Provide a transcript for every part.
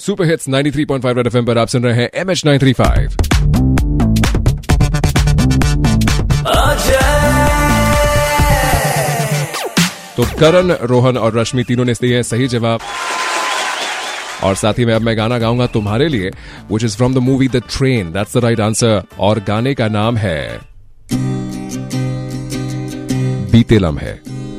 Super hits 93.5 red FM पर आप सुन रहे हैं MH 935। तो करण, रोहन और रश्मि तीनों ने दिए सही जवाब। और साथ ही में अब मैं गाना गाऊंगा तुम्हारे लिए, which is from the movie The Train. That's the right answer. और गाने का नाम है बीते लम्हे।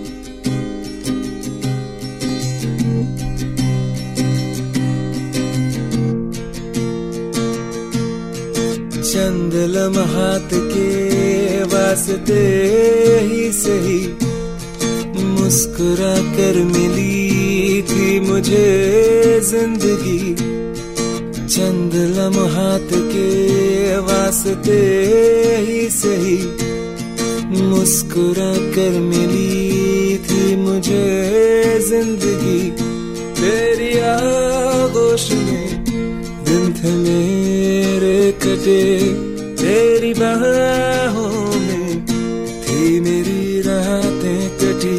चंद लम्हात के वास्ते ही सही मुस्कुरा कर मिली थी मुझे जिंदगी। चंद लम्हात के वास्ते ही सही मुस्कुरा कर मिली थी मुझे जिंदगी। तेरी आगोश में दिन थे मेरे कटे, तेरी बाहों में थी मेरी रातें कटी।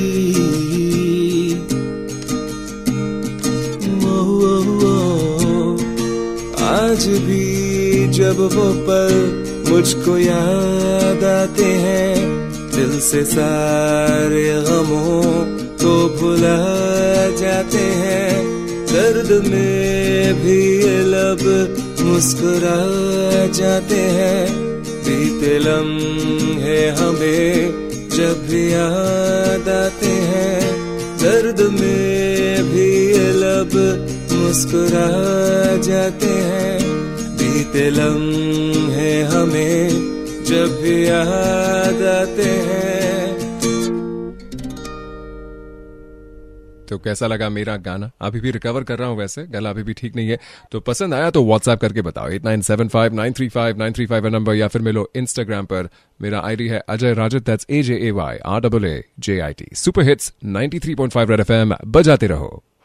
आज भी जब वो पल मुझको याद आते हैं, दिल से सारे गमों को भुला जाते हैं। दर्द में भी ये लब मुस्कुरा जाते हैं। बीते लम्हे हमें जब भी याद आते हैं, दर्द में भी ये लब मुस्कुरा जाते हैं। बीते लम्हे हमें जब भी याद आते हैं। तो कैसा लगा मेरा गाना? अभी भी रिकवर कर रहा हूं, वैसे गला अभी भी ठीक नहीं है। तो पसंद आया तो व्हाट्सएप करके बताओ 8975935935 नंबर, या फिर मिलो इंस्टाग्राम पर। मेरा आईडी है Ajay Rajat, that's AJAYRAAJIT। Super hits 93.5 red FM बजाते रहो।